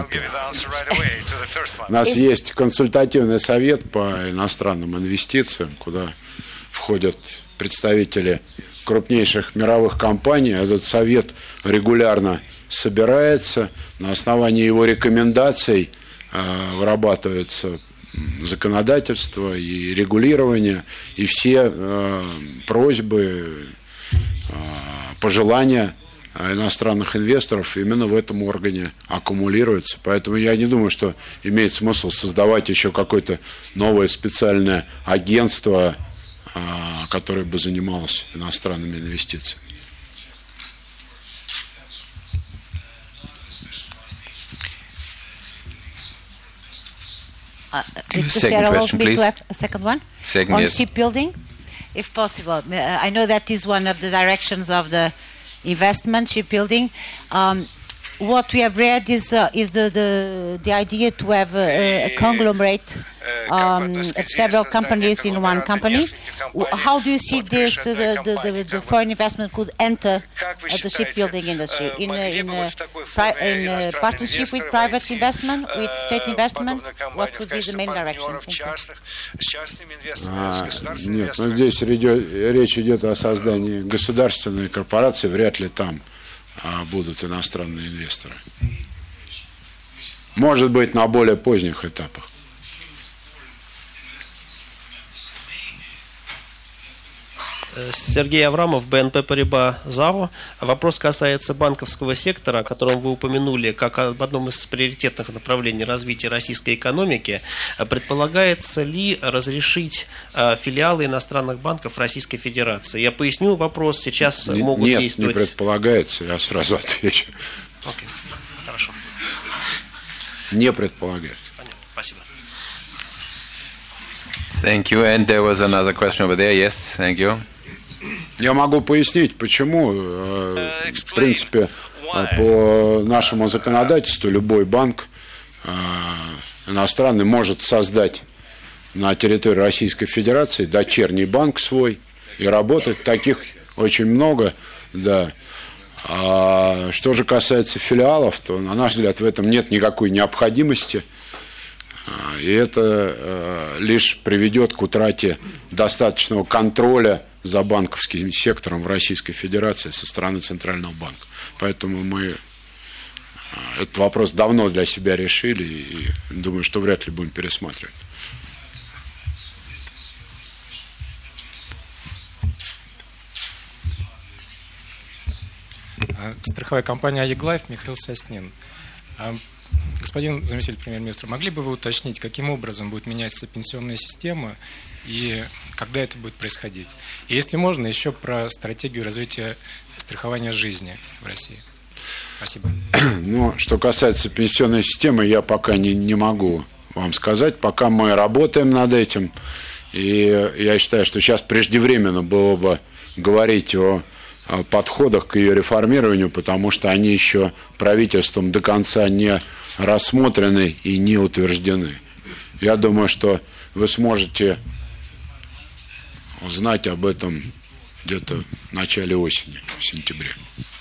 У нас есть консультативный совет по иностранным инвестициям, куда входят представители крупнейших мировых компаний. Этот совет регулярно собирается. На основании его рекомендаций вырабатывается законодательство и регулирование, и все просьбы, пожелания иностранных инвесторов именно в этом органе аккумулируются. Поэтому я не думаю, что имеет смысл создавать еще какое-то новое специальное агентство, которое бы занималось иностранными инвестициями. Second question, please. A second one? Second, on yes. Shipbuilding, if possible. I know that is one of the directions of the investment, shipbuilding. What we have read is the idea to have a conglomerate of several companies in one company. How do you see this? The foreign investment could enter the shipbuilding industry in partnership with private investment, with state investment. What would be the main direction? Нет, но здесь речь идет о создании государственной корпорации, вряд ли там будут иностранные инвесторы. Может быть, на более поздних этапах. Сергей Аврамов, БНП Парибас ЗАО. Вопрос касается банковского сектора, о котором вы упомянули как об одном из приоритетных направлений развития российской экономики. Предполагается ли разрешить филиалы иностранных банков Российской Федерации? Я поясню вопрос. Сейчас могут действовать... Нет, не предполагается. Я сразу отвечу. Окей. Хорошо. Не предполагается. Понятно. Спасибо. Thank you. And there was another question over there. Yes, thank you. Я могу пояснить, почему, в принципе, по нашему законодательству любой банк иностранный может создать на территории Российской Федерации дочерний банк свой и работать. Таких очень много, да. А что же касается филиалов, то, на наш взгляд, в этом нет никакой необходимости. И это лишь приведет к утрате достаточного контроля за банковским сектором в Российской Федерации со стороны Центрального банка. Поэтому мы этот вопрос давно для себя решили и думаю, что вряд ли будем пересматривать. Страховая компания «Еглайф», Михаил Соснин. Господин заместитель премьер-министра, могли бы вы уточнить, каким образом будет меняться пенсионная система и когда это будет происходить? И если можно, еще про стратегию развития страхования жизни в России. Спасибо. Ну, что касается пенсионной системы, я пока не могу вам сказать. Пока мы работаем над этим. И я считаю, что сейчас преждевременно было бы говорить о подходах к ее реформированию, потому что они еще правительством до конца не рассмотрены и не утверждены. Я думаю, что вы сможете узнать об этом где-то в начале осени, в сентябре.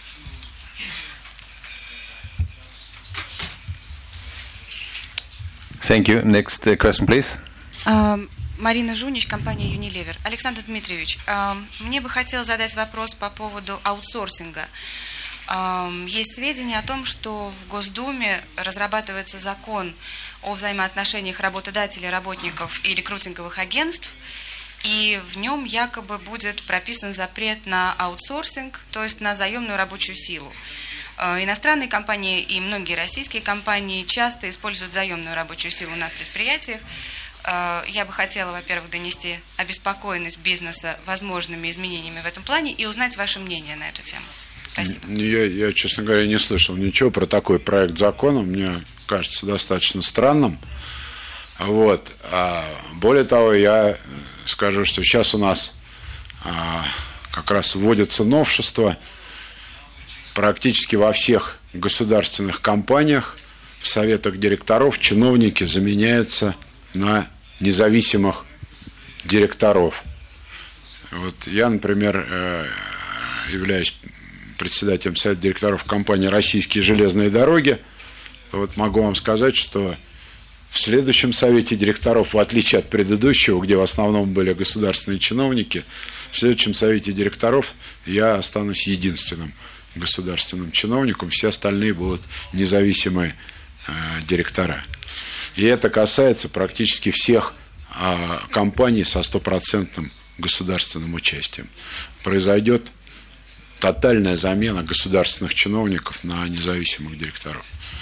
Thank you. Next question, please. Марина Жунич, компания Unilever. Александр Дмитриевич, мне бы хотелось задать вопрос по поводу аутсорсинга. Есть сведения о том, что в Госдуме разрабатывается закон о взаимоотношениях работодателей, работников и рекрутинговых агентств, и в нем якобы будет прописан запрет на аутсорсинг, то есть на заемную рабочую силу. Иностранные компании и многие российские компании часто используют заемную рабочую силу на предприятиях. Я бы хотела, во-первых, донести обеспокоенность бизнеса возможными изменениями в этом плане и узнать ваше мнение на эту тему. Спасибо. Я, честно говоря, не слышал ничего про такой проект закона. Мне кажется достаточно странным. Вот. Более того, я скажу, что сейчас у нас как раз вводятся новшества. Практически во всех государственных компаниях в советах директоров чиновники заменяются на независимых директоров. Вот я, например, являюсь председателем совета директоров компании «Российские железные дороги». Вот могу вам сказать, что в следующем совете директоров, в отличие от предыдущего, где в основном были государственные чиновники, в следующем совете директоров я останусь единственным государственным чиновником, все остальные будут независимые директора. И это касается практически всех компаний со 100% государственным участием. Произойдет тотальная замена государственных чиновников на независимых директоров.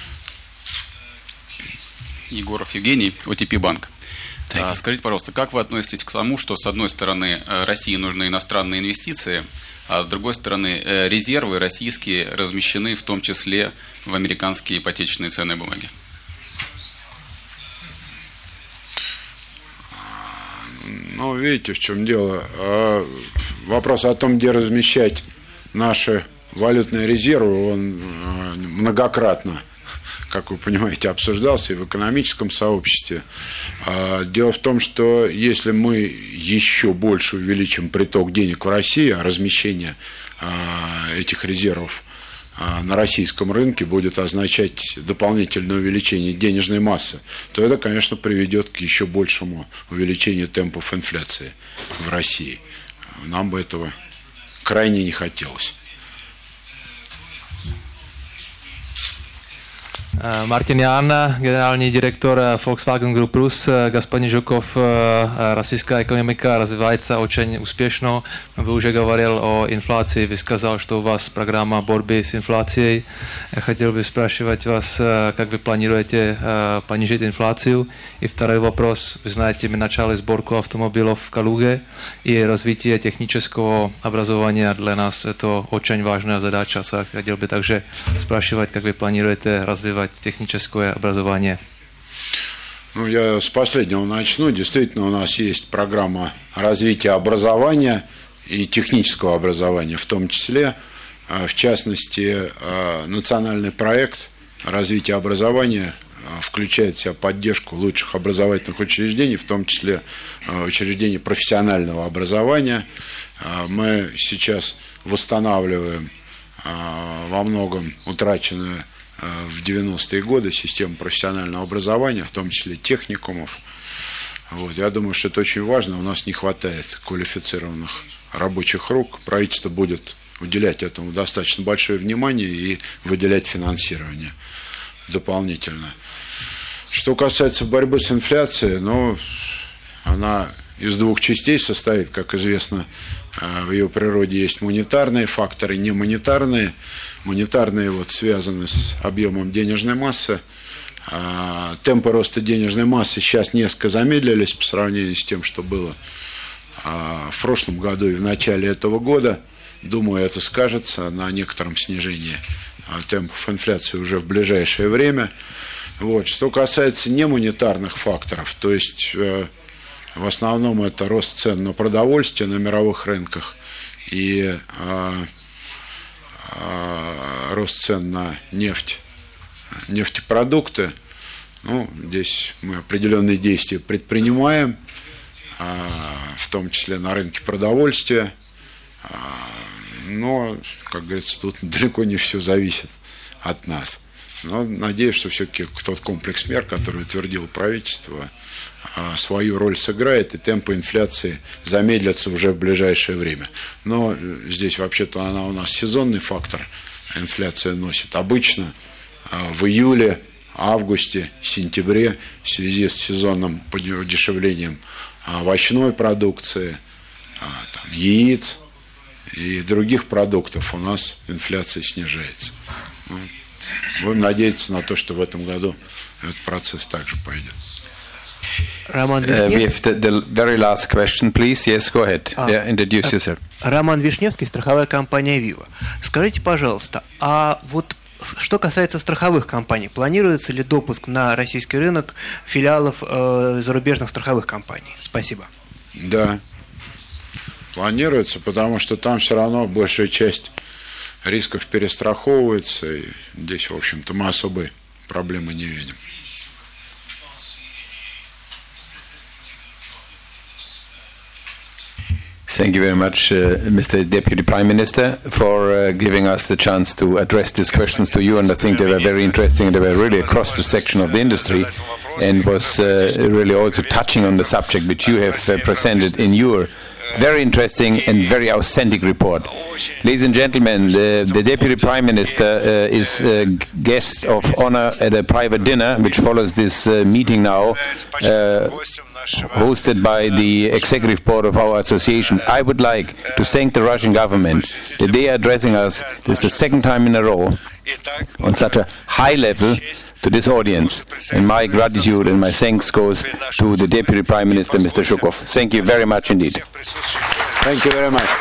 Егоров Евгений, ОТП банк. Скажите, пожалуйста, как вы относитесь к тому, что с одной стороны России нужны иностранные инвестиции, а с другой стороны резервы российские размещены в том числе в американские ипотечные ценные бумаги? Ну, видите, в чем дело. Вопрос о том, где размещать наши валютные резервы, он многократно, как вы понимаете, обсуждался и в экономическом сообществе. Дело в том, что если мы еще больше увеличим приток денег в России, а размещение этих резервов на российском рынке будет означать дополнительное увеличение денежной массы, то это, конечно, приведет к еще большему увеличению темпов инфляции в России. Нам бы этого крайне не хотелось. Martin Ján, generální direktor Volkswagen Group Plus. Господин Жуков, российская экономика развивается очень успешно. Вы уже говорил о инфляции, вы сказал, что у вас программа борьбы с инфляцией. Я хотел бы спрашивать вас, как вы планируете понизить инфляцию. И второй вопрос. Вы знаете, мы начали сборку автомобилей в Калуге, и развитие технического образования для нас это очень важная задача. Хотел бы также спрашивать, как вы планируете развивать техническое образование. Ну, я с последнего начну. Действительно, у нас есть программа развития образования и технического образования, в том числе, в частности, национальный проект развития образования включает в себя поддержку лучших образовательных учреждений, в том числе учреждений профессионального образования. Мы сейчас восстанавливаем во многом утраченное в 90-е годы систему профессионального образования, в том числе техникумов. Вот. Я думаю, что это очень важно. У нас не хватает квалифицированных рабочих рук. Правительство будет уделять этому достаточно большое внимание и выделять финансирование дополнительно. Что касается борьбы с инфляцией, она из двух частей состоит, как известно. В ее природе есть монетарные факторы, не монетарные. Монетарные связаны с объемом денежной массы. Темпы роста денежной массы сейчас несколько замедлились по сравнению с тем, что было в прошлом году и в начале этого года. Думаю, это скажется на некотором снижении темпов инфляции уже в ближайшее время. Вот. Что касается немонетарных факторов, то есть в основном это рост цен на продовольствие на мировых рынках и рост цен на нефть, нефтепродукты. Здесь мы определенные действия предпринимаем, в том числе на рынке продовольствия. Но, как говорится, тут далеко не все зависит от нас. Но надеюсь, что все-таки тот комплекс мер, который утвердило правительство, свою роль сыграет, и темпы инфляции замедлятся уже в ближайшее время. Но здесь вообще-то она у нас сезонный фактор, инфляция носит. Обычно в июле, августе, сентябре в связи с сезонным удешевлением овощной продукции, яиц и других продуктов у нас инфляция снижается. Будем надеяться на то, что в этом году этот процесс также пойдет. We have the very last question, please. Yes, go ahead. Introduce yourself. Роман Вишневский, страховая компания «Вива». Скажите, пожалуйста, а что касается страховых компаний, планируется ли допуск на российский рынок филиалов зарубежных страховых компаний? Спасибо. Да, планируется, потому что там все равно большая часть рисков перестраховывается, и здесь, в общем-то, мы особой проблемы не видим. Thank you very much, Mr. Deputy Prime Minister, for giving us the chance to address these questions to you. And I think they were very interesting, and they were really across the section of the industry, and was really also touching on the subject which you have presented in your very interesting and very authentic report. Ladies and gentlemen, the Deputy Prime Minister is a guest of honor at a private dinner which follows this meeting now, hosted by the executive board of our association. I would like to thank the Russian government that they are addressing us. This is the second time in a row on such a high level to this audience. And my gratitude and my thanks goes to the Deputy Prime Minister, Mr. Zhukov. Thank you very much indeed. Thank you very much.